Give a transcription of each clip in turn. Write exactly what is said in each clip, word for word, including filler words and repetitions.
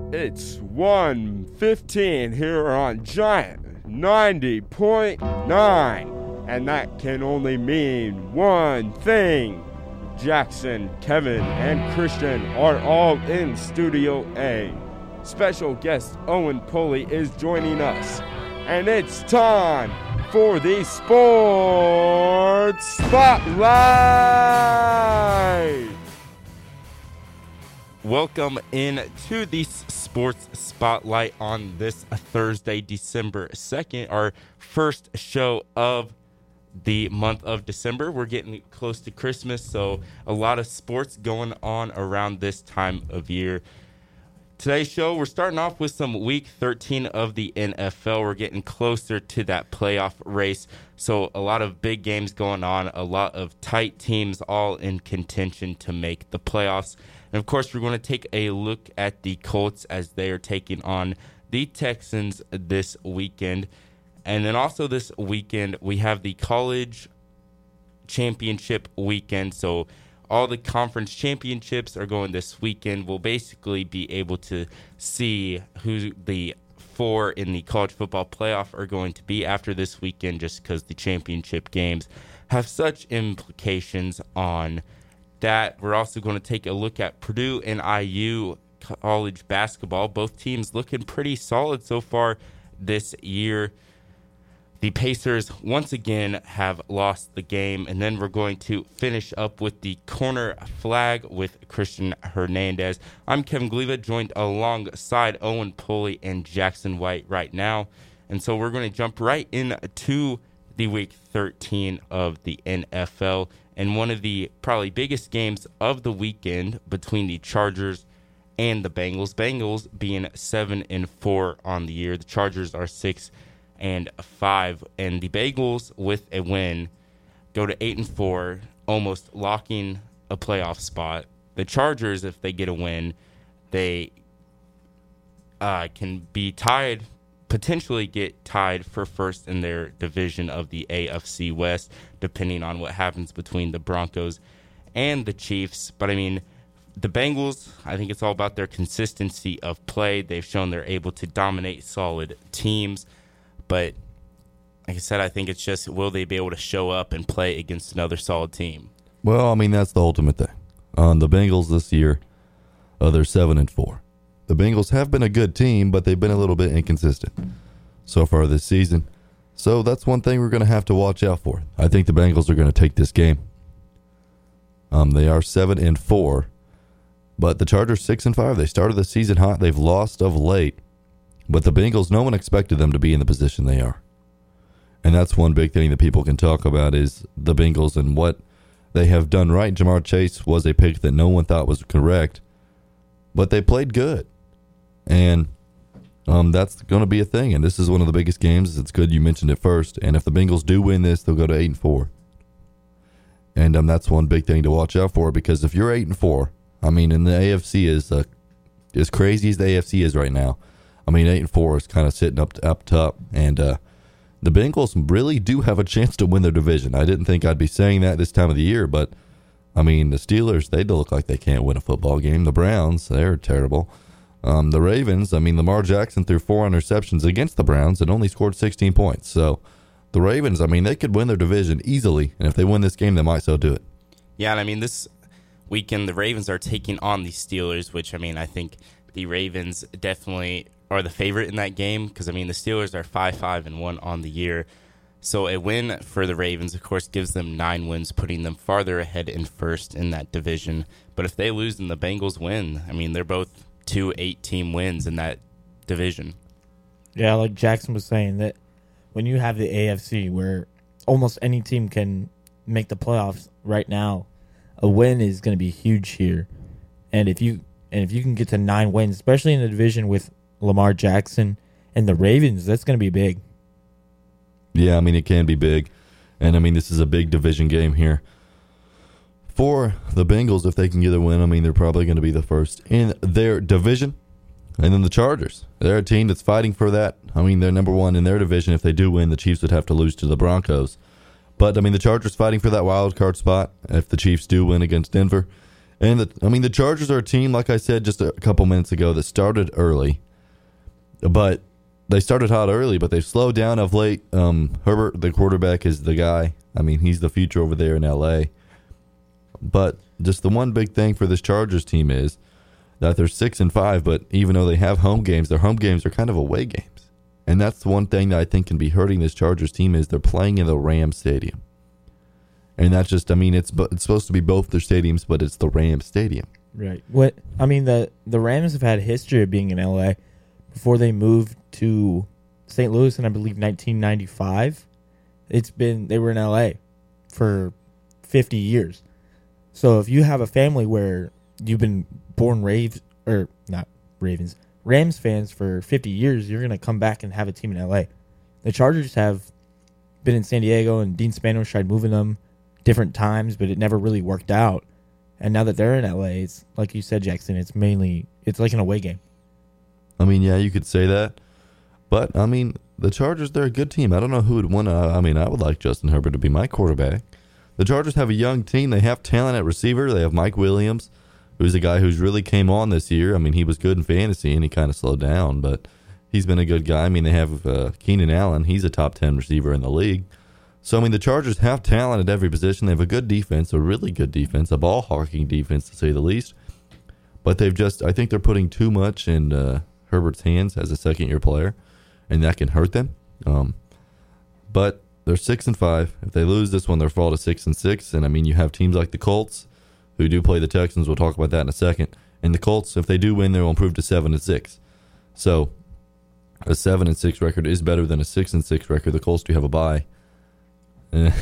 It's one fifteen here on Giant ninety point nine, and that can only mean one thing. Jackson, Kevin, and Christian are all in Studio A. Special guest Owen Pulley is joining us, and it's time for the Sports Spotlight! Welcome in to the Sports Spotlight on this Thursday, December second, our first show of the month of December. We're getting close to Christmas, so a lot of sports going on around this time of year. Today's show, we're starting off with some week thirteen of the N F L. We're getting closer to that playoff race, so a lot of big games going on, a lot of tight teams all in contention to make the playoffs. And, of course, we're going to take a look at the Colts as they are taking on the Texans this weekend. And then also this weekend, we have the college championship weekend. So all the conference championships are going this weekend. We'll basically be able to see who the four in the college football playoff are going to be after this weekend, just because the championship games have such implications on that. We're also going to take a look at Purdue and I U college basketball. Both teams looking pretty solid so far this year. The Pacers once again have lost the game, and then we're going to finish up with the corner flag with Christian Hernandez. I'm Kevin Gliva, joined alongside Owen Pulley and Jackson White right now, and so we're going to jump right into the week thirteen of the N F L. And one of the probably biggest games of the weekend between the Chargers and the Bengals. Bengals being seven and four on the year. The Chargers are six and five, and the Bengals with a win go to eight and four, almost locking a playoff spot. The Chargers, if they get a win, they uh, can be tied. Potentially get tied for first in their division of the A F C West, depending on what happens between the Broncos and the Chiefs. But, I mean, the Bengals, I think it's all about their consistency of play. They've shown they're able to dominate solid teams. But, like I said, I think it's just, will they be able to show up and play against another solid team? Well, I mean, that's the ultimate thing. On the Bengals this year, uh, they're seven and four. The Bengals have been a good team, but they've been a little bit inconsistent so far this season. So that's one thing we're going to have to watch out for. I think the Bengals are going to take this game. Um, they are seven and four, but the Chargers six and five. They started the season hot. They've lost of late, but the Bengals, no one expected them to be in the position they are. And that's one big thing that people can talk about is the Bengals and what they have done right. Jamar Chase was a pick that no one thought was correct, but they played good. And um, that's going to be a thing. And this is one of the biggest games. It's good you mentioned it first. And if the Bengals do win this, they'll go to eight and four. And um, that's one big thing to watch out for, because if you're eight and four, I mean, and the A F C is uh, as crazy as the A F C is right now. I mean, eight and four is kind of sitting up up top, and uh, the Bengals really do have a chance to win their division. I didn't think I'd be saying that this time of the year, but I mean, the Steelers, they look like they can't win a football game. The Browns, they're terrible. Um, the Ravens, I mean, Lamar Jackson threw four interceptions against the Browns and only scored sixteen points. So the Ravens, I mean, they could win their division easily, and if they win this game, they might so do it. Yeah, and I mean, this weekend, the Ravens are taking on the Steelers, which, I mean, I think the Ravens definitely are the favorite in that game, because, I mean, the Steelers are five five and one on the year. So a win for the Ravens, of course, gives them nine wins, putting them farther ahead in first in that division. But if they lose and the Bengals win, I mean, they're both two eight-team wins in that division. Yeah, like Jackson was saying, that when you have the A F C where almost any team can make the playoffs right now, a win is going to be huge here. And if you and if you can get to nine wins, especially in the division with Lamar Jackson and the Ravens, that's going to be big. Yeah, I mean, it can be big. And, I mean, this is a big division game here. For the Bengals, if they can get a win, I mean, they're probably going to be the first in their division. And then the Chargers, they're a team that's fighting for that. I mean, they're number one in their division. If they do win, the Chiefs would have to lose to the Broncos. But, I mean, the Chargers fighting for that wild card spot if the Chiefs do win against Denver. And the, I mean, the Chargers are a team, like I said just a couple minutes ago, that started early, but they started hot early, but they've slowed down of late. Um, Herbert, the quarterback, is the guy. I mean, he's the future over there in L A. But just the one big thing for this Chargers team is that they're six and five, but even though they have home games, their home games are kind of away games. And that's the one thing that I think can be hurting this Chargers team is they're playing in the Rams Stadium. And that's just, I mean, it's it's supposed to be both their stadiums, but it's the Rams Stadium. Right. What I mean, the the Rams have had a history of being in L A before they moved to Saint Louis in, I believe, nineteen ninety-five. It's been, they were in L A for fifty years. So if you have a family where you've been born Raves, or not Ravens, Rams fans for fifty years, you're going to come back and have a team in L A. The Chargers have been in San Diego, and Dean Spanos tried moving them different times, but it never really worked out. And now that they're in L A, it's like you said, Jackson, it's mainly, it's like an away game. I mean, yeah, you could say that. But, I mean, the Chargers, they're a good team. I don't know who would want to, I mean, I would like Justin Herbert to be my quarterback. The Chargers have a young team. They have talent at receiver. They have Mike Williams, who's a guy who's really came on this year. I mean, he was good in fantasy, and he kind of slowed down, but he's been a good guy. I mean, they have uh, Keenan Allen. He's a top ten receiver in the league. So, I mean, the Chargers have talent at every position. They have a good defense, a really good defense, a ball-hawking defense, to say the least. But they've just, I think they're putting too much in uh, Herbert's hands as a second-year player, and that can hurt them. Um, but they're six and five. If they lose this one, they'll fall to six and six. And I mean, you have teams like the Colts, who do play the Texans. We'll talk about that in a second. And the Colts, if they do win, they'll improve to seven and six. So a seven and six record is better than a six and six record. The Colts do have a bye. Yeah,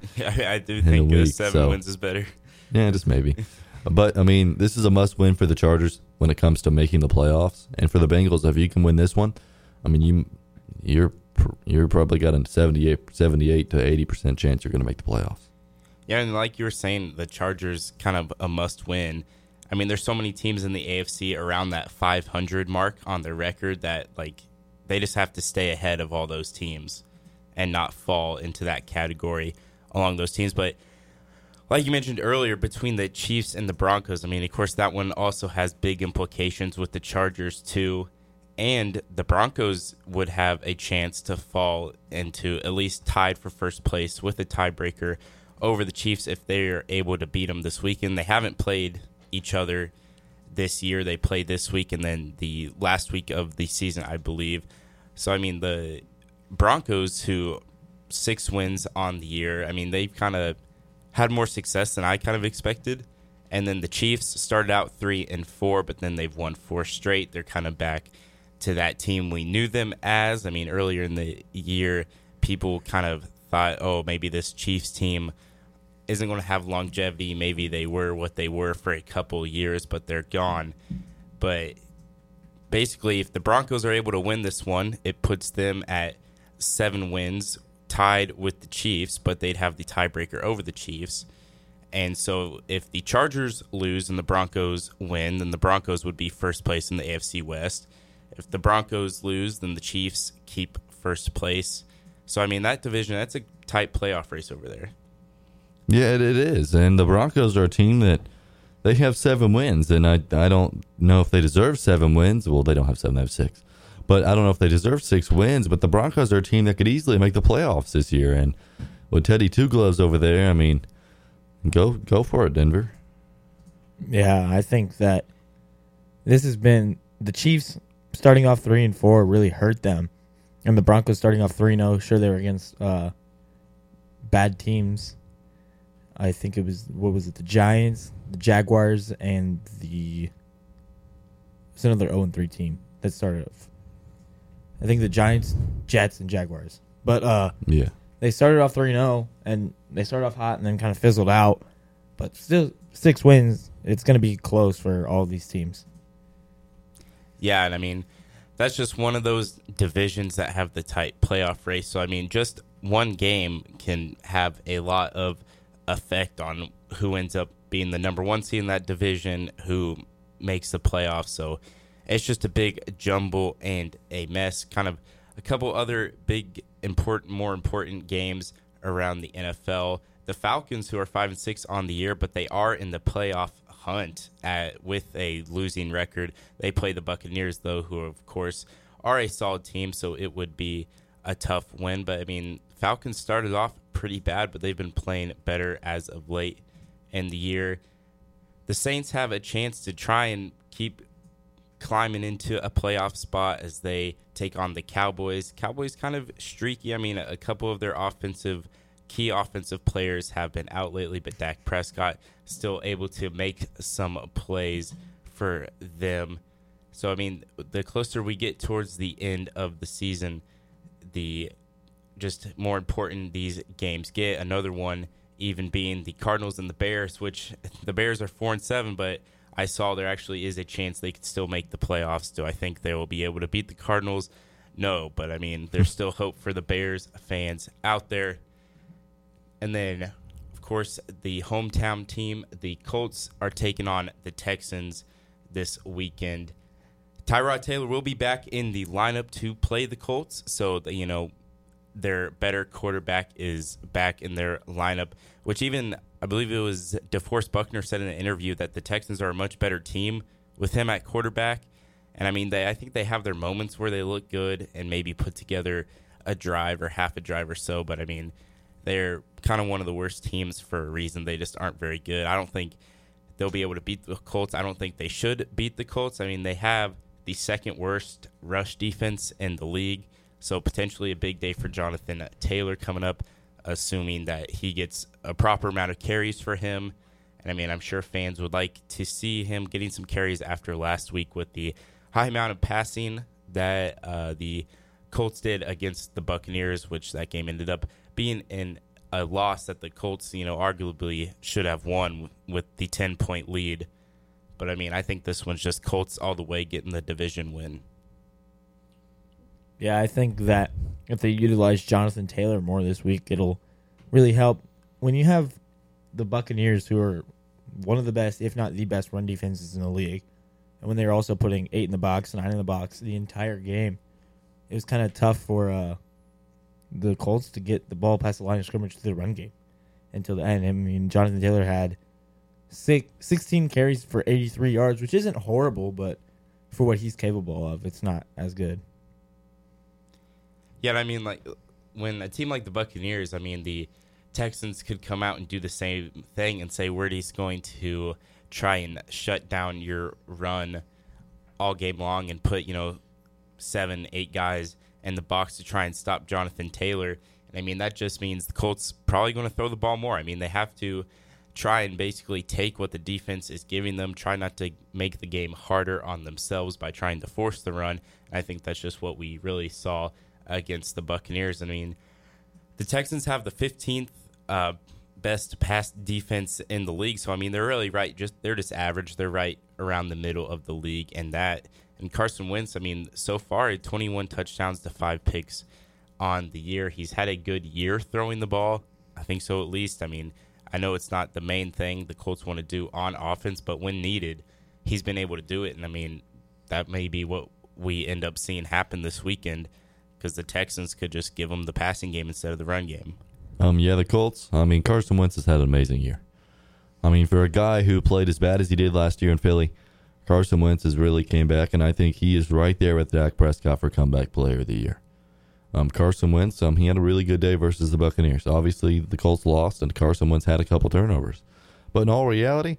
I do think week, uh, seven so. wins is better. Yeah, just maybe. But, I mean, this is a must-win for the Chargers when it comes to making the playoffs. And for the Bengals, if you can win this one, I mean, you, you're you're probably got a seventy-eight, seventy-eight to eighty percent chance you're going to make the playoffs. Yeah, and like you were saying, the Chargers kind of a must-win. I mean, there's so many teams in the A F C around that five hundred mark on their record that, like, they just have to stay ahead of all those teams and not fall into that category along those teams. But like you mentioned earlier, between the Chiefs and the Broncos, I mean, of course, that one also has big implications with the Chargers, too. And the Broncos would have a chance to fall into at least tied for first place with a tiebreaker over the Chiefs if they're able to beat them this weekend. They haven't played each other this year. They played this week and then the last week of the season, I believe. So, I mean, the Broncos, who six wins on the year, I mean, they've kind of had more success than I kind of expected. And then the Chiefs started out three and four, but then they've won four straight. They're kind of back to that team we knew them as. I mean, earlier in the year, people kind of thought, oh, maybe this Chiefs team isn't going to have longevity. Maybe they were what they were for a couple years, but they're gone. But basically, if the Broncos are able to win this one, it puts them at seven wins, tied with the Chiefs, but they'd have the tiebreaker over the Chiefs. And so if the Chargers lose and the Broncos win, then the Broncos would be first place in the A F C West. If the Broncos lose, then the Chiefs keep first place. So, I mean, that division, that's a tight playoff race over there. Yeah, it, it is. And the Broncos are a team that they have seven wins, and I, I don't know if they deserve seven wins. Well, they don't have seven, they have six. But I don't know if they deserve six wins, but the Broncos are a team that could easily make the playoffs this year. And with Teddy Two Gloves over there, I mean, go go for it, Denver. Yeah, I think that this has been the Chiefs starting off three and four really hurt them, and the Broncos starting off three and zero. Sure, they were against uh, bad teams. I think it was what was it? The Giants, the Jaguars, and the it's another zero and three team that started off. I think the Giants, Jets, and Jaguars. But uh, yeah, they started off three and zero, and they started off hot and then kind of fizzled out. But still, six wins. It's going to be close for all of these teams. Yeah, and I mean, that's just one of those divisions that have the tight playoff race. So, I mean, just one game can have a lot of effect on who ends up being the number one seed in that division, who makes the playoffs. So, it's just a big jumble and a mess. Kind of a couple other big, important, more important games around the N F L. The Falcons, who are five and six on the year, but they are in the playoff hunt at with a losing record. They play the Buccaneers, though, who, of course, are a solid team, so it would be a tough win. But, I mean, Falcons started off pretty bad, but they've been playing better as of late in the year. The Saints have a chance to try and keep climbing into a playoff spot as they take on the Cowboys. Cowboys kind of streaky. I mean, a couple of their offensive key offensive players have been out lately, but Dak Prescott still able to make some plays for them. So, I mean, the closer we get towards the end of the season, the just more important these games get. Another one even being the Cardinals and the Bears, which the Bears are four and seven, but I saw there actually is a chance they could still make the playoffs. Do I think they will be able to beat the Cardinals? No, but I mean, there's still hope for the Bears fans out there. And then, of course, the hometown team, the Colts, are taking on the Texans this weekend. Tyrod Taylor will be back in the lineup to play the Colts, so the, you know, their better quarterback is back in their lineup, which even, I believe it was DeForest Buckner said in an interview that the Texans are a much better team with him at quarterback. And, I mean, they I think they have their moments where they look good and maybe put together a drive or half a drive or so, but, I mean, they're kind of one of the worst teams for a reason. They just aren't very good. I don't think they'll be able to beat the Colts. I don't think they should beat the Colts. I mean, they have the second worst rush defense in the league, so potentially a big day for Jonathan Taylor coming up, assuming that he gets a proper amount of carries for him. And, I mean, I'm sure fans would like to see him getting some carries after last week with the high amount of passing that uh, the Colts did against the Buccaneers, which that game ended up being in a loss that the Colts, you know, arguably should have won with the ten-point lead. But, I mean, I think this one's just Colts all the way getting the division win. Yeah, I think that if they utilize Jonathan Taylor more this week, it'll really help. When you have the Buccaneers, who are one of the best, if not the best, run defenses in the league, and when they're also putting eight in the box, nine in the box the entire game, it was kind of tough for uh, the Colts to get the ball past the line of scrimmage to the run game until the end. I mean, Jonathan Taylor had six, sixteen carries for eighty-three yards, which isn't horrible, but for what he's capable of, it's not as good. Yeah, I mean, like, when a team like the Buccaneers, I mean, the Texans could come out and do the same thing and say, we're just going to try and shut down your run all game long and put, you know, seven, eight guys in the box to try and stop Jonathan Taylor. And, I mean, that just means the Colts probably going to throw the ball more. I mean, they have to try and basically take what the defense is giving them, try not to make the game harder on themselves by trying to force the run. And I think that's just what we really saw against the Buccaneers. I mean, the Texans have the fifteenth uh, best pass defense in the league. So, I mean, they're really right. Just They're just average. They're right around the middle of the league. And that, and Carson Wentz, I mean, so far, twenty-one touchdowns to five picks on the year. He's had a good year throwing the ball. I think so, at least. I mean, I know it's not the main thing the Colts want to do on offense, but when needed, he's been able to do it. And, I mean, that may be what we end up seeing happen this weekend, because the Texans could just give them the passing game instead of the run game. Um, yeah, the Colts. I mean, Carson Wentz has had an amazing year. I mean, for a guy who played as bad as he did last year in Philly, Carson Wentz has really came back, and I think he is right there with Dak Prescott for comeback player of the year. Um, Carson Wentz, um, he had a really good day versus the Buccaneers. Obviously, the Colts lost, and Carson Wentz had a couple turnovers. But in all reality,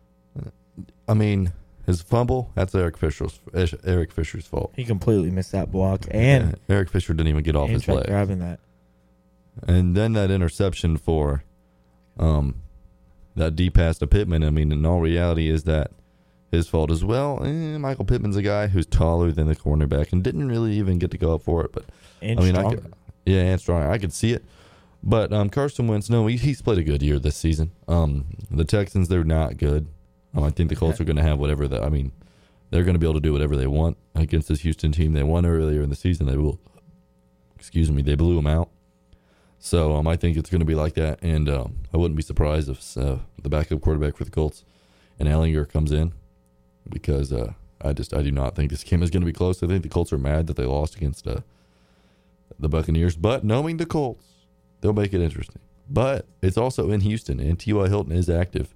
I mean, his fumble, that's Eric Fisher's Eric Fisher's fault. He completely missed that block, and yeah, Eric Fisher didn't even get off his leg. Grabbing that. And then that interception for um, that deep pass to Pittman, I mean, in all reality, is that his fault as well. Eh, Michael Pittman's a guy who's taller than the cornerback and didn't really even get to go up for it. But and I mean, stronger. I could, yeah, and stronger. I could see it. But um, Carson Wentz, no, he, he's played a good year this season. Um, the Texans, they're not good. Um, I think the Colts are going to have whatever that. I mean, they're going to be able to do whatever they want against this Houston team. They won earlier in the season. They will, excuse me, they blew them out. So um, I think it's going to be like that, and um, I wouldn't be surprised if uh, the backup quarterback for the Colts and Ellinger comes in, because uh, I just I do not think this game is going to be close. I think the Colts are mad that they lost against uh, the Buccaneers, but knowing the Colts, they'll make it interesting. But it's also in Houston, and T Y. Hilton is active,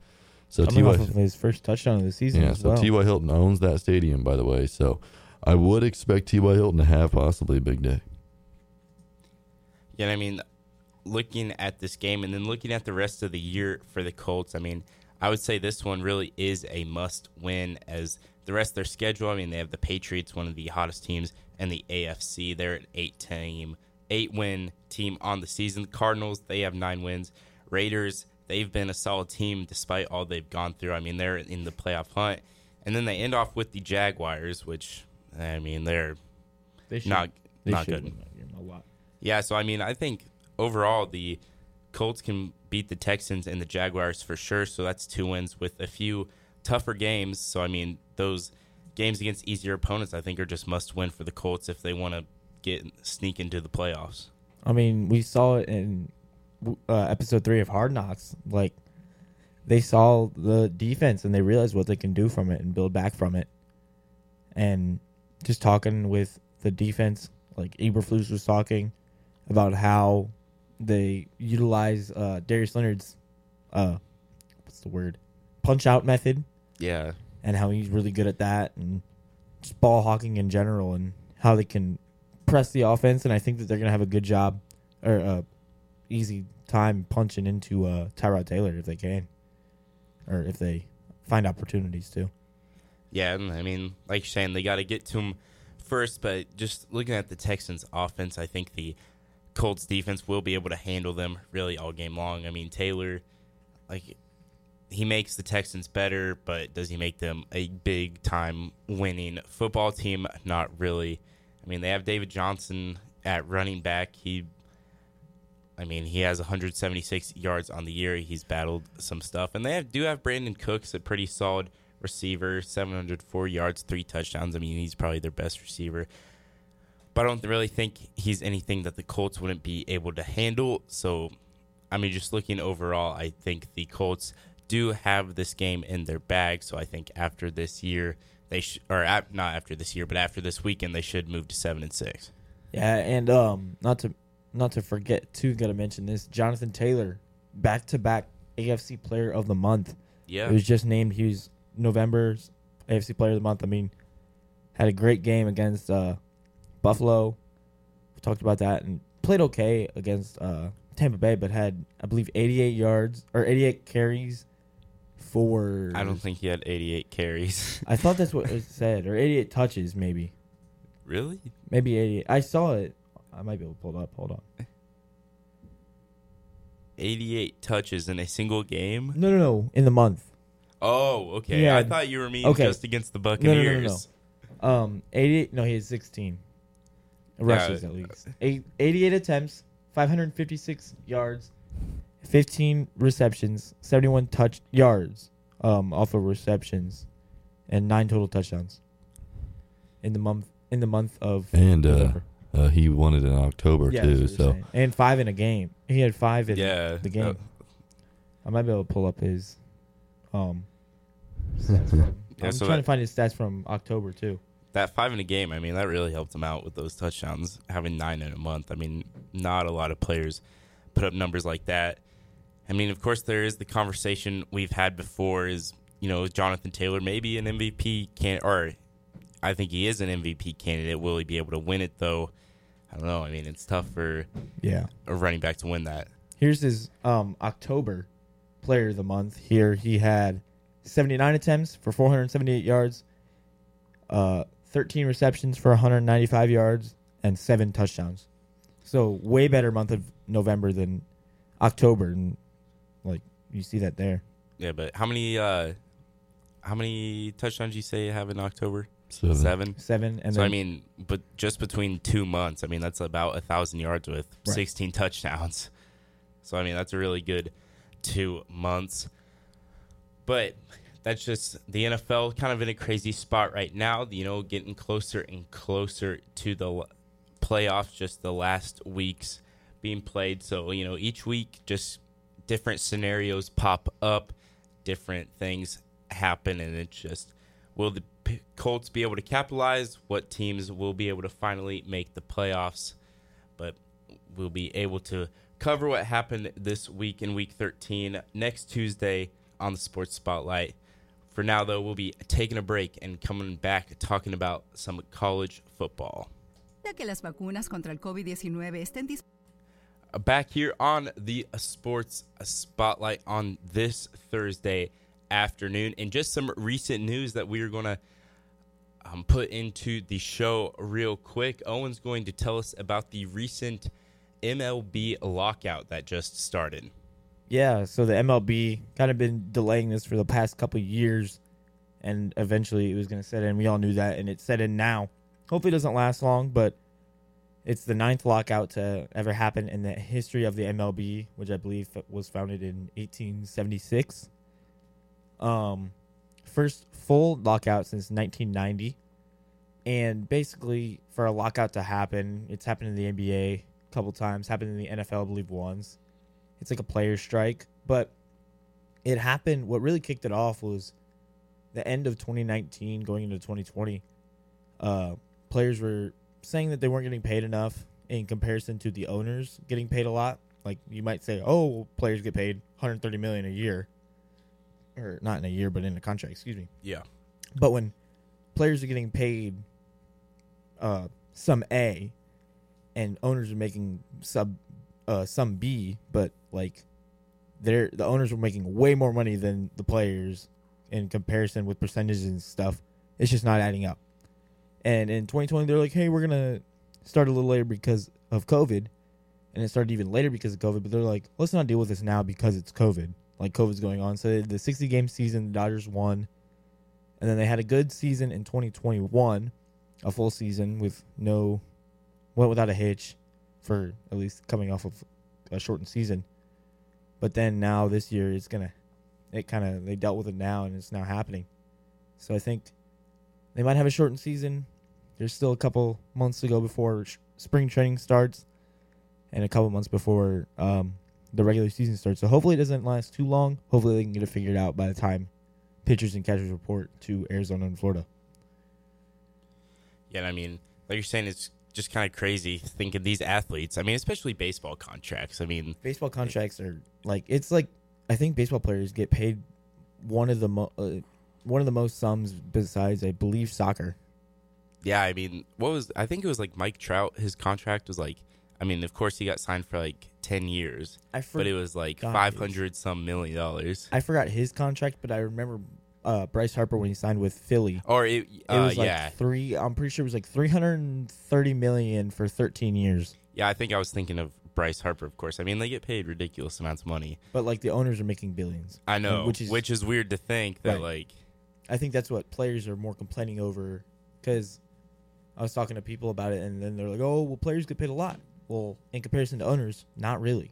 So Coming T Y off of his first touchdown of the season Yeah, as so well. T Y. Hilton owns that stadium, by the way. So I would expect T Y. Hilton to have possibly a big day. Yeah, I mean, looking at this game and then looking at the rest of the year for the Colts, I mean, I would say this one really is a must-win as the rest of their schedule. I mean, they have the Patriots, one of the hottest teams in the A F C. They're an eight-team, eight-win team on the season. The Cardinals, they have nine wins. Raiders, they've been a solid team despite all they've gone through. I mean, they're in the playoff hunt. And then they end off with the Jaguars, which, I mean, they're They should, not they not should good. win that game a lot. Yeah, so I mean, I think overall the Colts can beat the Texans and the Jaguars for sure. So that's two wins with a few tougher games. So I mean, those games against easier opponents, I think, are just must win for the Colts if they want to get sneak into the playoffs. I mean, we saw it in uh, episode three of Hard Knocks. Like, they saw the defense and they realized what they can do from it and build back from it. And just talking with the defense, like Eberflus was talking about how they utilize uh, Darius Leonard's, uh, what's the word, punch out method, Yeah. and how he's really good at that, and just ball hawking in general, and how they can press the offense. And I think that they're gonna have a good job or uh, easy time punching into uh, Tyrod Taylor if they can, or if they find opportunities to. Yeah, and I mean, like you're saying, they got to get to him first, but just looking at the Texans' offense, I think the Colts' defense will be able to handle them really all game long. I mean, Taylor, like, he makes the Texans better, but does he make them a big-time winning football team? Not really. I mean, they have David Johnson at running back. He, I mean, he has one hundred seventy-six yards on the year. He's battled some stuff. And they have, do have Brandon Cooks, a pretty solid receiver, seven hundred four yards, three touchdowns. I mean, he's probably their best receiver. But I don't really think he's anything that the Colts wouldn't be able to handle. So, I mean, just looking overall, I think the Colts do have this game in their bag. So I think after this year, they sh- or at, not after this year, but after this weekend, they should move to seven and six. Yeah, and um, not to not to forget too, gotta mention this: Jonathan Taylor, back to back A F C Player of the Month. Yeah, It was just named. He was November's A F C Player of the Month. I mean, had a great game against uh, Buffalo. We talked about that, and played okay against uh, Tampa Bay, but had, I believe, eighty-eight yards or eighty-eight carries for. I don't think he had eighty-eight carries. I thought that's what it said, or eighty-eight touches, maybe. Really? Maybe eighty-eight. I saw it. I might be able to pull it up. Hold on. eighty-eight touches in a single game? No, no, no. In the month. Oh, okay. Yeah. I thought you were meaning Okay. just against the No, no, Buccaneers. no, no, no. Um, eighty-eight. No, he had sixteen rushes Yeah. at least. Eight, eighty-eight attempts, five hundred fifty-six yards, fifteen receptions, seventy-one touch yards, um, off of receptions, and nine total touchdowns. In the month, in the month of And uh, November. uh, he won it in October, Yeah, that's too. what you're So saying. And five in a game. He had five in Yeah. the game. Uh, I might be able to pull up his um stats from, Yeah, I'm so trying that- to find his stats from October too. that five in a game, I mean, that really helped him out with those touchdowns, having nine in a month. I mean, not a lot of players put up numbers like that. I mean, of course, there is the conversation we've had before is, you know, Jonathan Taylor maybe an M V P can or I think he is an M V P candidate. Will he be able to win it, though? I don't know. I mean, it's tough for Yeah. a running back to win that. Here's his um October player of the month. Here he had seventy-nine attempts for four hundred seventy-eight yards, uh thirteen receptions for one hundred ninety-five yards, and seven touchdowns. So way better month of November than October, and like you see that there. Yeah, but how many uh, how many touchdowns you say you have in October? Seven. Seven. Seven, and so then I mean, but just between two months, I mean that's about a thousand yards with Right. sixteen touchdowns. So I mean that's a really good two months. But that's just the N F L kind of in a crazy spot right now. You know, getting closer and closer to the l- playoffs. Just the last weeks being played. So you know, each week just different scenarios pop up, different things happen, and it's just will the P- Colts be able to capitalize? What teams will be able to finally make the playoffs? But we'll be able to cover what happened this week in Week thirteen next Tuesday on the Sports Spotlight. For now, though, we'll be taking a break and coming back talking about some college football. Que las vacunas contra el COVID diecinueve estén dis- Back here on the Sports Spotlight on this Thursday afternoon, and just some recent news that we are going to um, put into the show real quick. Owen's going to tell us about the recent M L B lockout that just started. Yeah, so the M L B kind of been delaying this for the past couple of years, and eventually it was going to set in. We all knew that, and it's set in now. Hopefully it doesn't last long, but it's the ninth lockout to ever happen in the history of the M L B, which I believe was founded in eighteen seventy-six. Um, first full lockout since nineteen ninety. And basically, for a lockout to happen, it's happened in the N B A a couple times, happened in the N F L, I believe, once. It's like a player strike. But it happened, what really kicked it off was the end of twenty nineteen going into twenty twenty. Uh, players were saying that they weren't getting paid enough in comparison to the owners getting paid a lot. Like, you might say, oh, well, players get paid one hundred thirty million dollars a year. Or not in a year, but in a contract, excuse me. Yeah. But when players are getting paid uh, some A and owners are making sub uh, some B, but like they're the owners were making way more money than the players in comparison with percentages and stuff, it's just not adding up. And in twenty twenty, they're like, hey, we're going to start a little later because of COVID. And it started even later because of COVID. But they're like, let's not deal with this now because it's COVID. Like, COVID's going on. So the sixty-game season, the Dodgers won. And then they had a good season in twenty twenty-one, a full season with no, went without a hitch for at least coming off of a shortened season. But then now this year, it's going to, it kind of, they dealt with it now and it's now happening. So I think they might have a shortened season. There's still a couple months to go before sh- spring training starts and a couple months before um, the regular season starts. So hopefully it doesn't last too long. Hopefully they can get it figured out by the time pitchers and catchers report to Arizona and Florida. Yeah, I mean, like you're saying, it's just kind of crazy thinking these athletes. I mean, especially baseball contracts. I mean, baseball contracts are like, it's like, I think baseball players get paid one of the mo- uh, one of the most sums besides, I believe, soccer. Yeah, I mean, what was, I think it was like Mike Trout, his contract was like, I mean, of course he got signed for like ten years, I but it was like forgot five hundred some million dollars. I forgot his contract, but I remember uh, Bryce Harper when he signed with Philly. Or it, uh, It was like yeah. three, I'm pretty sure it was like three hundred thirty million dollars for thirteen years. Yeah, I think I was thinking of Bryce Harper, of course. I mean, they get paid ridiculous amounts of money. But like the owners are making billions. I know, which is, which is weird to think that Right. like, I think that's what players are more complaining over, because I was talking to people about it, and then they're like, "Oh, well, players get paid a lot." Well, in comparison to owners, not really.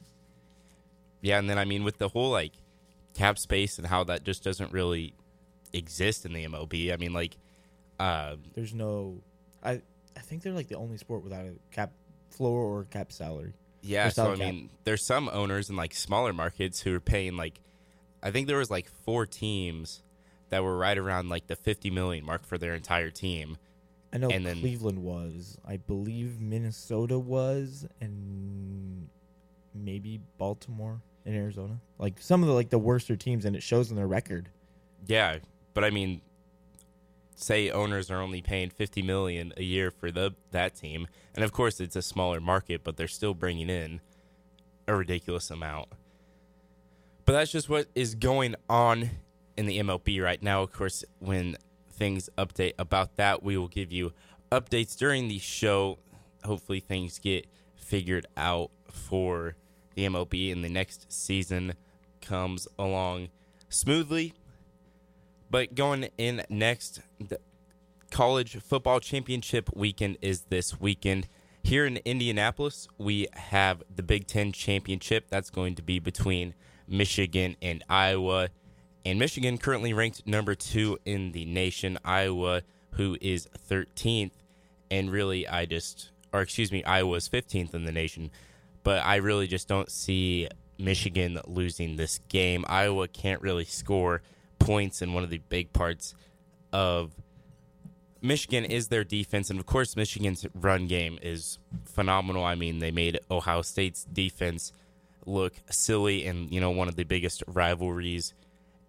yeah, and then I mean, with the whole like cap space and how that just doesn't really exist in the M L B. I mean, like, uh, There's no, I I think they're like the only sport without a cap floor or cap salary. yeah. Or So I salary cap. mean, there's some owners in like smaller markets who are paying like, I think there was like four teams that were right around like the fifty million mark for their entire team. I know And then- Cleveland was. I believe Minnesota was, and maybe Baltimore and Arizona. Like some of the like the worster teams, and it shows in their record. Yeah, but I mean, say owners are only paying fifty million a year for the that team, and of course it's a smaller market, but they're still bringing in a ridiculous amount. But that's just what is going on in the M L B right now. Of course, when things update about that, we will give you updates during the show. Hopefully things get figured out for the M L B and the next season comes along smoothly. But going in next, the college football championship weekend is this weekend. Here in Indianapolis, we have the Big Ten championship. That's going to be between Michigan and Iowa. And Michigan currently ranked number two in the nation. Iowa, who is thirteenth. And really, I just, or excuse me, Iowa is fifteenth in the nation. But I really just don't see Michigan losing this game. Iowa can't really score points, and one of the big parts of Michigan is their defense. And, of course, Michigan's run game is phenomenal. I mean, they made Ohio State's defense look silly in, you know, one of the biggest rivalries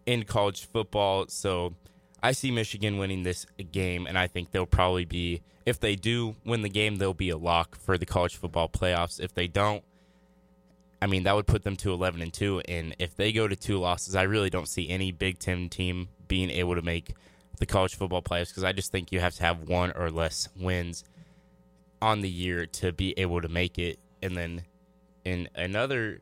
in college football. So I see Michigan winning this game, and I think they'll probably be, if they do win the game, they'll be a lock for the college football playoffs. If they don't, I mean, that would put them to eleven and two, and if they go to two losses, I really don't see any Big Ten team being able to make the college football playoffs, because I just think you have to have one or less wins on the year to be able to make it. And then in another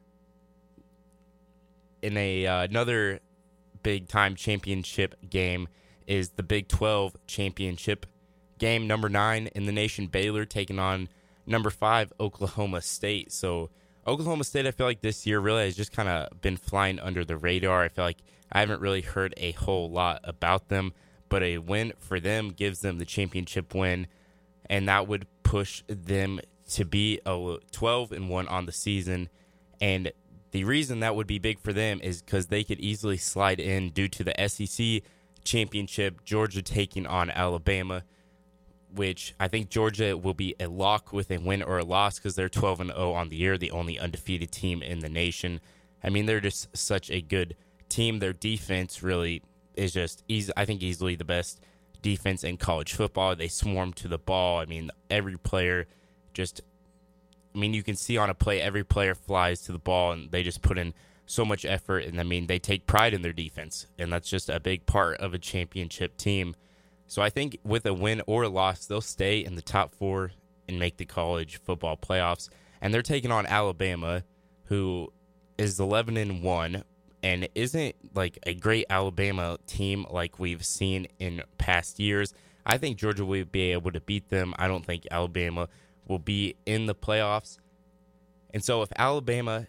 in a uh, another big time championship game is the Big twelve championship game, number nine in the nation, Baylor taking on number five Oklahoma State. So Oklahoma State, I feel like this year really has just kind of been flying under the radar. I feel like I haven't really heard a whole lot about them, but a win for them gives them the championship win, and that would push them to be a twelve and one on the season. And the reason that would be big for them is because they could easily slide in due to the S E C championship, Georgia taking on Alabama, which I think Georgia will be a lock with a win or a loss because they're twelve and oh on the year, the only undefeated team in the nation. I mean, they're just such a good team. Their defense really is just, easy, I think, easily the best defense in college football. They swarm to the ball. I mean, every player just, I mean, you can see on a play, every player flies to the ball, and they just put in so much effort. And I mean, they take pride in their defense, and that's just a big part of a championship team. So I think with a win or a loss, they'll stay in the top four and make the college football playoffs. And they're taking on Alabama, who is eleven and one and isn't like a great Alabama team like we've seen in past years. I think Georgia will be able to beat them. I don't think Alabama will be in the playoffs. And so if Alabama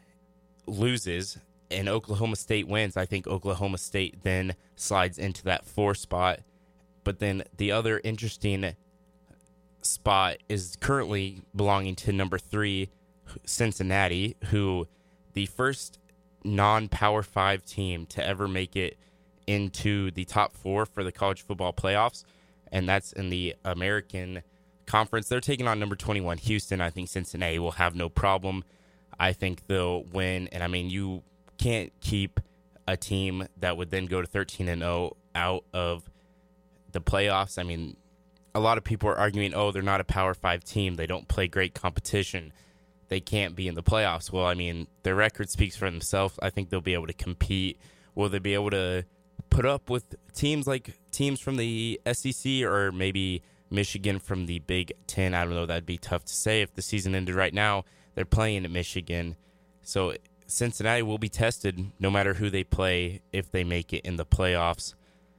loses and Oklahoma State wins, I think Oklahoma State then slides into that four spot. But then the other interesting spot is currently belonging to number three, Cincinnati, who the first non-Power Five team to ever make it into the top four for the college football playoffs, and that's in the American Conference. They're taking on number twenty-one, Houston. I think Cincinnati will have no problem. I think they'll win, and I mean, you can't keep a team that would then go to thirteen and oh out of the playoffs. I mean, a lot of people are arguing, oh, they're not a Power Five team. They don't play great competition. They can't be in the playoffs. Well, I mean, their record speaks for themselves. I think they'll be able to compete. Will they be able to put up with teams like teams from the S E C or maybe Michigan from the Big Ten? I don't know. That'd be tough to say. If the season ended right now, they're playing at Michigan. So Cincinnati will be tested no matter who they play if they make it in the playoffs.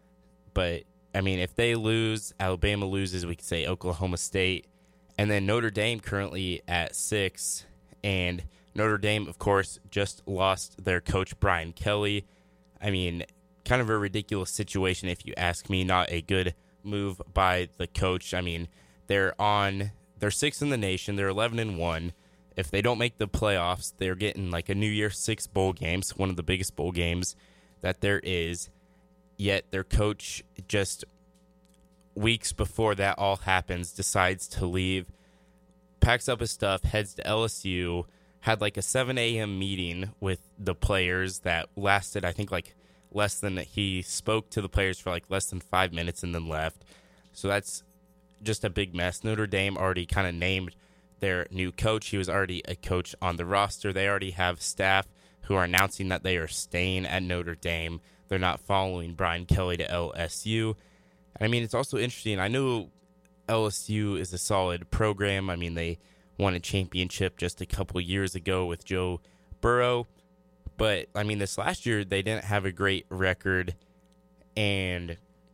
But I mean, if they lose, Alabama loses, we could say Oklahoma State. And then Notre Dame currently at six. And Notre Dame, of course, just lost their coach, Brian Kelly. I mean, kind of a ridiculous situation if you ask me. Not a good move by the coach. I mean, they're on, they're sixth in the nation. They're eleven and one. If they don't make the playoffs, they're getting like a New Year's Six bowl games, one of the biggest bowl games that there is. Yet their coach just weeks before that all happens decides to leave, packs up his stuff, heads to L S U, had like a seven a.m. meeting with the players that lasted, I think, like less than, he spoke to the players for like less than five minutes and then left. So that's just a big mess. Notre Dame already kind of named their new coach. He was already a coach on the roster. They already have staff who are announcing that they are staying at Notre Dame. They're not following Brian Kelly to L S U. I mean, it's also interesting. I know L S U is a solid program. I mean, they won a championship just a couple years ago with Joe Burrow. But, I mean, this last year, they didn't have a great record. And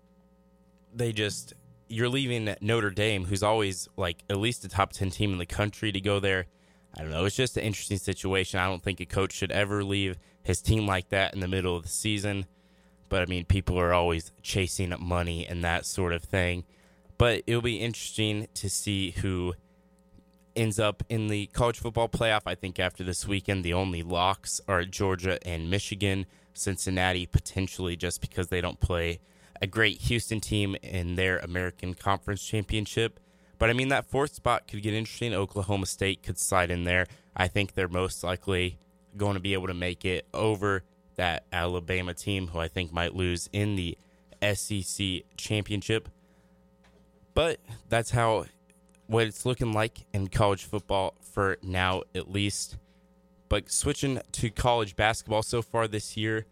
they just, you're leaving Notre Dame, who's always, like, at least a top ten team in the country, to go there. I don't know. It's just an interesting situation. I don't think a coach should ever leave his team like that in the middle of the season. But, I mean, people are always chasing money and that sort of thing. But it'll be interesting to see who ends up in the college football playoff. I think after this weekend, the only locks are Georgia and Michigan. Cincinnati, potentially, just because they don't play a great Houston team in their American Conference Championship. But, I mean, that fourth spot could get interesting. Oklahoma State could slide in there. I think they're most likely going to be able to make it over that Alabama team, who I think might lose in the S E C championship. But that's how what it's looking like in college football for now, at least. But switching to college basketball so far this year,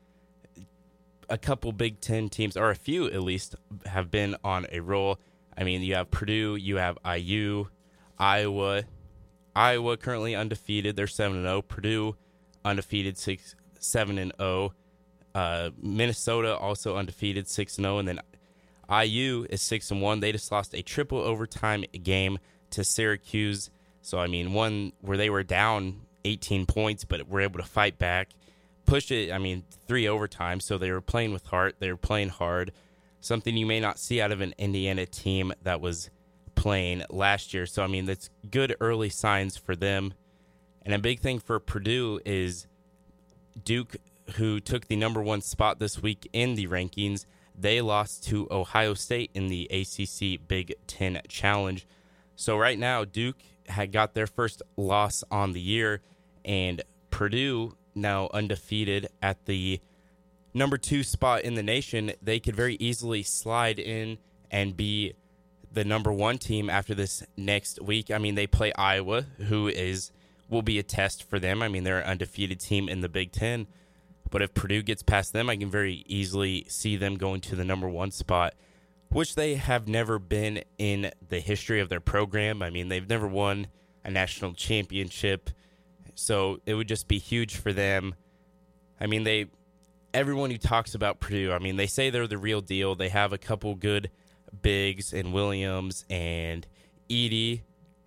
a couple Big Ten teams, or a few at least, have been on a roll. I mean, you have Purdue, you have I U, Iowa. Iowa currently undefeated. They're seven and oh. Purdue undefeated, six, seven and oh. Uh, Minnesota also undefeated, six and oh. And then I U is six and one. They just lost a triple overtime game to Syracuse. So, I mean, one where they were down eighteen points, but were able to fight back, push it, I mean, three overtimes. So they were playing with heart. They were playing hard. Something you may not see out of an Indiana team that was playing last year. So, I mean, that's good early signs for them. And a big thing for Purdue is Duke, who took the number one spot this week in the rankings. They lost to Ohio State in the A C C Big Ten Challenge. So right now, Duke had got their first loss on the year, and Purdue, now undefeated at the number two spot in the nation, they could very easily slide in and be the number one team after this next week. I mean, they play Iowa, who is will be a test for them. I mean, they're an undefeated team in the Big Ten. But if Purdue gets past them, I can very easily see them going to the number one spot, which they have never been in the history of their program. I mean, they've never won a national championship, so it would just be huge for them. I mean, they everyone who talks about Purdue, I mean, they say they're the real deal. They have a couple good bigs in Williams and Edey.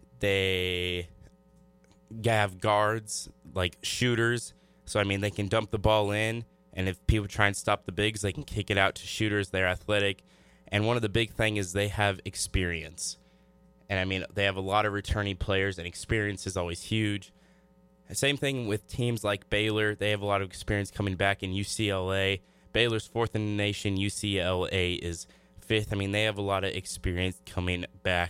They have guards, like shooters. So, I mean, they can dump the ball in, and if people try and stop the bigs, they can kick it out to shooters. They're athletic. And one of the big things is they have experience. And, I mean, they have a lot of returning players, and experience is always huge. Same thing with teams like Baylor. They have a lot of experience coming back in U C L A. Baylor's fourth in the nation. U C L A is fifth. I mean, they have a lot of experience coming back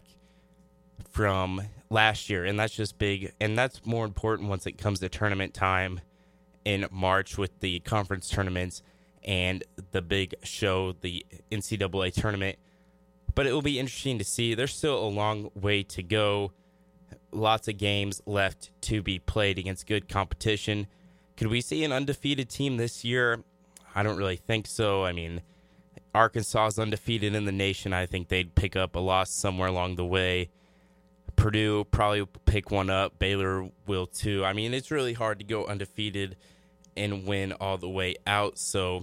from last year, and that's just big. And that's more important once it comes to tournament time in March with the conference tournaments and the big show, the N C double A tournament. But it will be interesting to see. There's still a long way to go. Lots of games left to be played against good competition. Could we see an undefeated team this year? I don't really think so. I mean, Arkansas is undefeated in the nation. I think they'd pick up a loss somewhere along the way. Purdue probably will pick one up. Baylor will too. I mean, it's really hard to go undefeated and win all the way out. So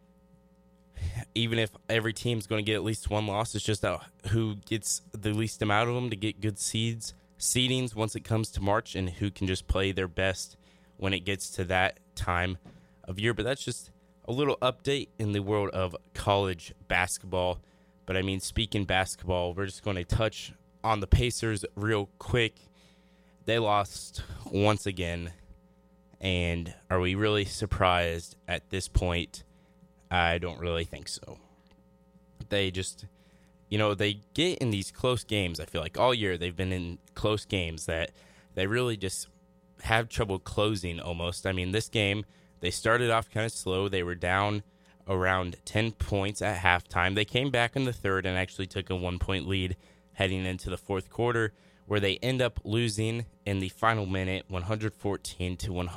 even if every team's going to get at least one loss, it's just out who gets the least amount of them to get good seeds, seedings once it comes to March, and who can just play their best when it gets to that time of year. But that's just a little update in the world of college basketball. But I mean, speaking basketball, we're just going to touch on the Pacers real quick. They lost once again. And are we really surprised at this point? I don't really think so. They just, you know, they get in these close games. I feel like all year they've been in close games that they really just have trouble closing almost. I mean, this game, they started off kind of slow. They were down around ten points at halftime. They came back in the third and actually took a one-point lead heading into the fourth quarter, where they end up losing in the final minute, one fourteen to one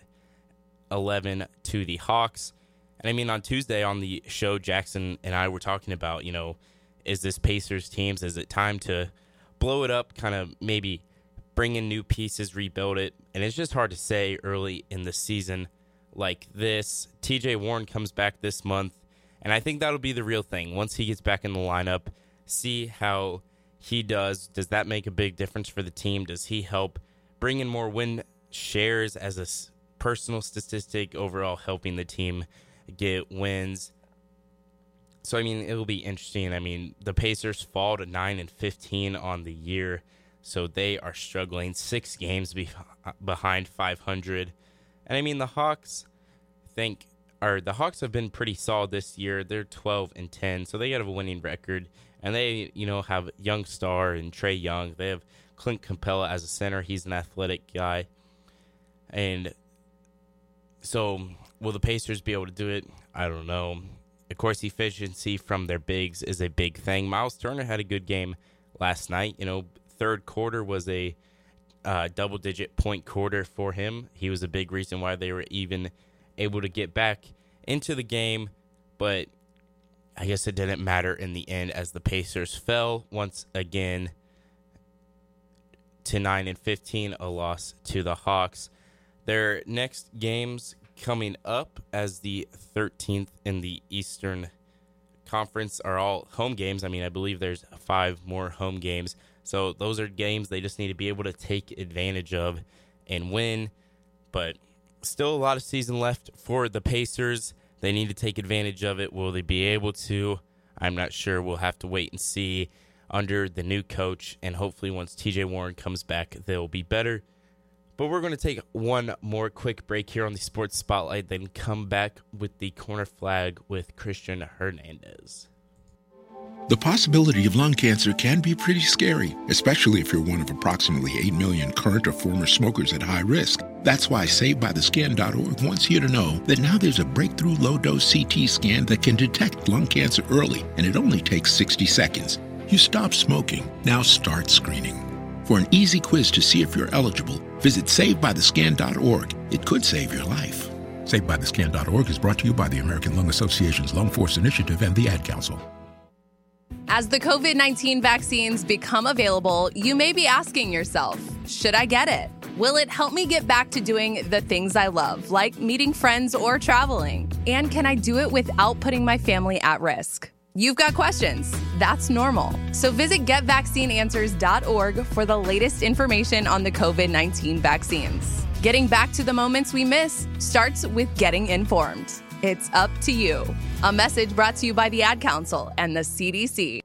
eleven to the Hawks. And I mean, on Tuesday on the show, Jackson and I were talking about, you know, is this Pacers teams, is it time to blow it up, kind of maybe bring in new pieces, rebuild it? And it's just hard to say early in the season like this. T J Warren comes back this month, and I think that'll be the real thing. Once he gets back in the lineup, see how he does. Does that make a big difference for the team? Does he help bring in more win shares as a personal statistic, overall helping the team get wins? So, I mean, it'll be interesting. I mean, the Pacers fall to nine and fifteen on the year, so they are struggling, six games be- behind five hundred. And I mean, the Hawks think, or the Hawks have been pretty solid this year. They're twelve and ten, so they got a winning record. And they, you know, have Young Star and Trae Young. They have Clint Capella as a center. He's an athletic guy. And so will the Pacers be able to do it? I don't know. Of course, efficiency from their bigs is a big thing. Miles Turner had a good game last night. You know, third quarter was a uh, double-digit point quarter for him. He was a big reason why they were even able to get back into the game. But I guess it didn't matter in the end as the Pacers fell once again to nine and fifteen, a loss to the Hawks. Their next games coming up as the thirteenth in the Eastern Conference are all home games. I mean, I believe there's five more home games. So those are games they just need to be able to take advantage of and win. But still a lot of season left for the Pacers. They need to take advantage of it. Will they be able to? I'm not sure. We'll have to wait and see under the new coach. And hopefully once T J Warren comes back, they'll be better. But we're going to take one more quick break here on the Sports Spotlight, then come back with the corner flag with Christian Hernandez. The possibility of lung cancer can be pretty scary, especially if you're one of approximately eight million current or former smokers at high risk. That's why Saved By The Skin dot org wants you to know that now there's a breakthrough low-dose C T scan that can detect lung cancer early, and it only takes sixty seconds. You stop smoking, now start screening. For an easy quiz to see if you're eligible, visit Saved By The Skin dot org. It could save your life. Saved By The Skin dot org is brought to you by the American Lung Association's Lung Force Initiative and the Ad Council. As the COVID nineteen vaccines become available, you may be asking yourself, should I get it? Will it help me get back to doing the things I love, like meeting friends or traveling? And can I do it without putting my family at risk? You've got questions. That's normal. So visit get vaccine answers dot org for the latest information on the COVID nineteen vaccines. Getting back to the moments we miss starts with getting informed. It's up to you. A message brought to you by the Ad Council and the C D C.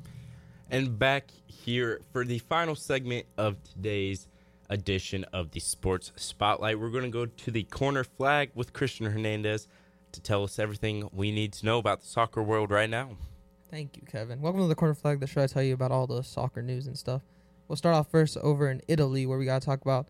And back here for the final segment of today's edition of the Sports Spotlight, we're going to go to the corner flag with Christian Hernandez to tell us everything we need to know about the soccer world right now. Thank you, Kevin. Welcome to the corner flag, the show I tell you about all the soccer news and stuff. We'll start off first over in Italy, where we got to talk about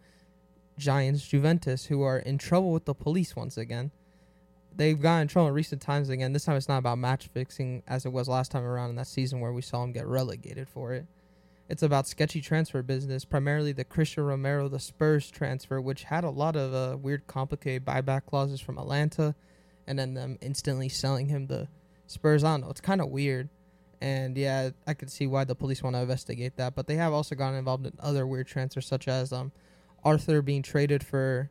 Giants Juventus, who are in trouble with the police once again. They've gotten in trouble in recent times again. This time it's not about match fixing as it was last time around in that season where we saw them get relegated for it. It's about sketchy transfer business, primarily the Christian Romero, the Spurs transfer, which had a lot of uh, weird, complicated buyback clauses from Atlanta, and then them instantly selling him the Spurs. I don't know. It's kind of weird. And, yeah, I could see why the police want to investigate that. But they have also gotten involved in other weird transfers, such as um, Arthur being traded for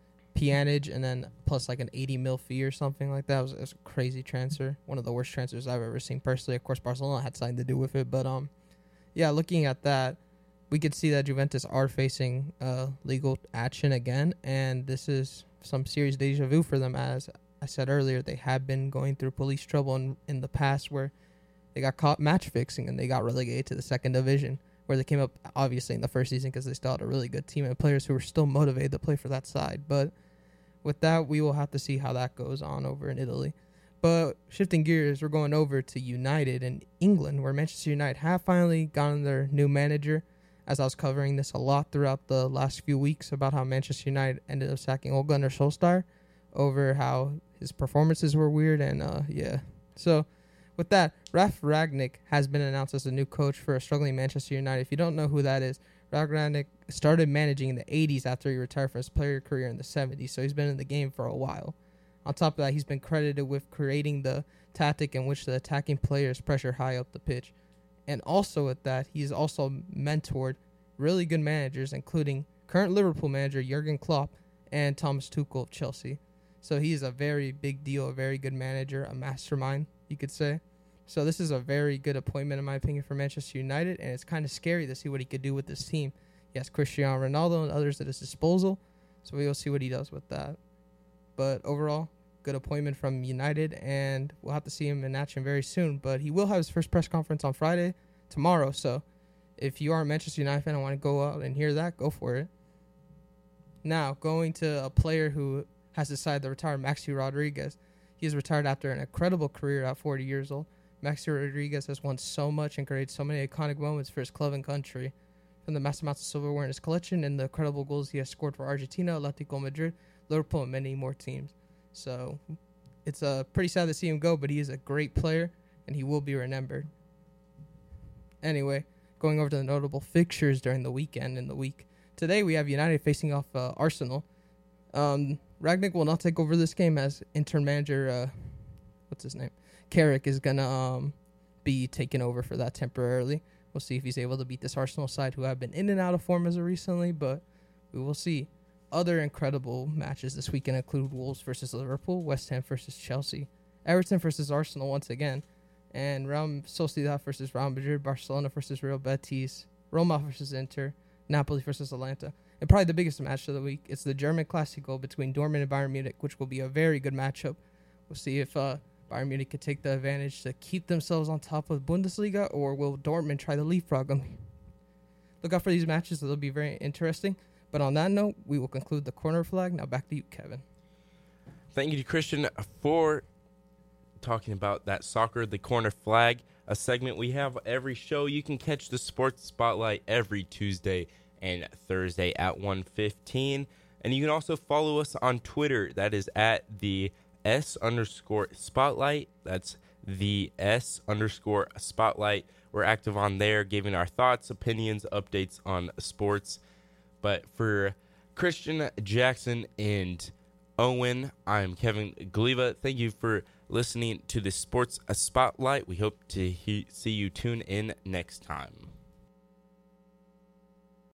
Pjanic and then plus like an eighty mil fee or something like that. It was, it was a crazy transfer. One of the worst transfers I've ever seen personally. Of course, Barcelona had something to do with it. But, um, yeah, looking at that, we could see that Juventus are facing uh, legal action again. And this is some serious deja vu for them. As I said earlier, they have been going through police trouble in, in the past where they got caught match fixing and they got relegated to the second division, where they came up obviously in the first season because they still had a really good team and players who were still motivated to play for that side. But with that, we will have to see how that goes on over in Italy. But shifting gears, we're going over to United in England, where Manchester United have finally gotten their new manager. As I was covering this a lot throughout the last few weeks about how Manchester United ended up sacking Ole Gunnar Solskjaer over how his performances were weird. And, uh, yeah. So, with that, Ralf Rangnick has been announced as the new coach for a struggling Manchester United. If you don't know who that is, Ralf Rangnick started managing in the eighties after he retired from his player career in the seventies, so he's been in the game for a while. On top of that, he's been credited with creating the tactic in which the attacking players pressure high up the pitch. And also with that, he's also mentored really good managers, including current Liverpool manager Jurgen Klopp and Thomas Tuchel of Chelsea. So he's a very big deal, a very good manager, a mastermind, you could say. So this is a very good appointment, in my opinion, for Manchester United, and it's kind of scary to see what he could do with this team. He has Cristiano Ronaldo and others at his disposal, so we will see what he does with that. But overall, good appointment from United, and we'll have to see him in action very soon. But he will have his first press conference on Friday, tomorrow, so if you are a Manchester United fan and want to go out and hear that, go for it. Now, going to a player who has decided to retire, Maxi Rodriguez. He has retired after an incredible career at forty years old. Maxi Rodriguez has won so much and created so many iconic moments for his club and country. From the massive amounts of silverware in his collection and the incredible goals he has scored for Argentina, Atletico Madrid, Liverpool, and many more teams. So it's uh, pretty sad to see him go, but he is a great player, and he will be remembered. Anyway, going over to the notable fixtures during the weekend in the week. Today we have United facing off uh, Arsenal. Um, Ragnick will not take over this game as interim manager, uh, what's his name? Carrick is going to um, be taken over for that temporarily. We'll see if he's able to beat this Arsenal side who have been in and out of form as of recently, but we will see. Other incredible matches this weekend include Wolves versus Liverpool, West Ham versus Chelsea, Everton versus Arsenal once again, and Real Sociedad versus Real Madrid, Barcelona versus Real Betis, Roma versus Inter, Napoli versus Atalanta. And probably the biggest match of the week is the German Classico between Dortmund and Bayern Munich, which will be a very good matchup. We'll see if uh, Bayern Munich can take the advantage to keep themselves on top of Bundesliga, or will Dortmund try to leapfrog them? Look out for these matches. They'll be very interesting. But on that note, we will conclude the corner flag. Now back to you, Kevin. Thank you to Christian for talking about that soccer, the corner flag, a segment we have every show. You can catch the Sports Spotlight every Tuesday and Thursday at one fifteen. And you can also follow us on Twitter. That is at the S underscore Spotlight. That's the S underscore Spotlight. We're active on there, giving our thoughts, opinions, updates on sports. But for Christian, Jackson, and Owen, I'm Kevin Gliva. Thank you for listening to the Sports Spotlight. We hope to he- see you tune in next time.